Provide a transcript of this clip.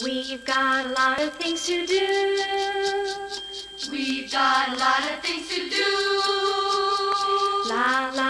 We've got a lot of things to do. We've got a lot of things to do. La la